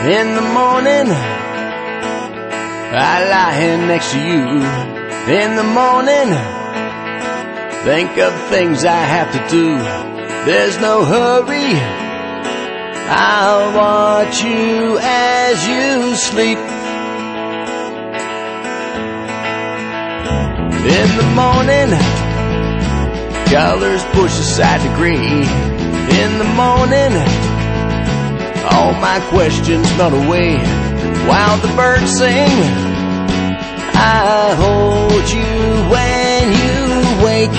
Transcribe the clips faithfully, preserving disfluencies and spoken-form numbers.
In the morning, I lie here next to you. In the morning, think of things I have to do. There's no hurry, I'll watch you as you sleep. In the morning, colors push aside the gray. In the morning, all my questions melt away while the birds sing. I hold you when you wake.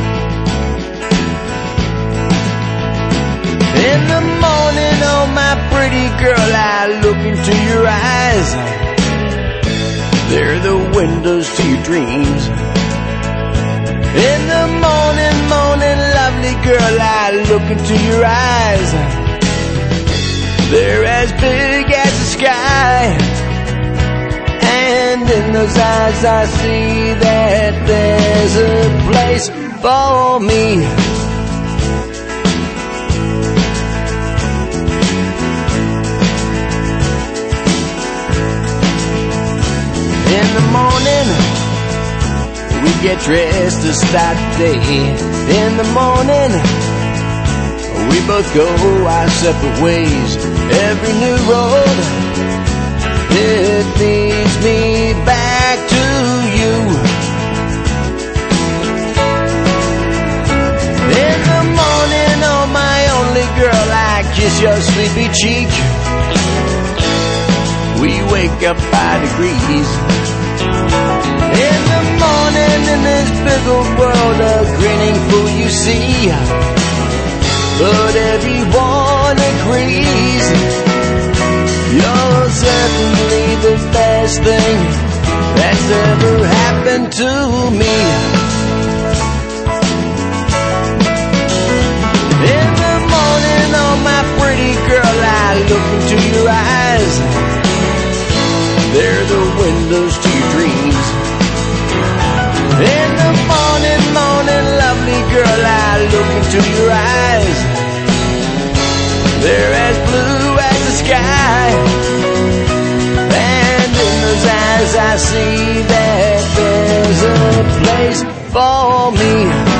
In the morning, oh my pretty girl, I look into your eyes. They're the windows to your dreams. In the morning, morning, lovely girl, I look into your eyes. They're as big as the sky, and in those eyes I see that there's a place for me. In the morning, we get dressed to start the day. In the morning, we both go our separate ways. Every new road, it leads me back to you. In the morning, oh my only girl, I kiss your sleepy cheek. We wake up by degrees. In the morning, in this big old world, a grinning fool you see. But everyone agrees you're certainly the best thing that's ever happened to me. In the morning, oh my pretty girl, I look into your eyes. They're the windows to your dreams. In the morning, morning, lovely girl, I look into your eyes. They're as blue as the sky, and in those eyes I see that there's a place for me.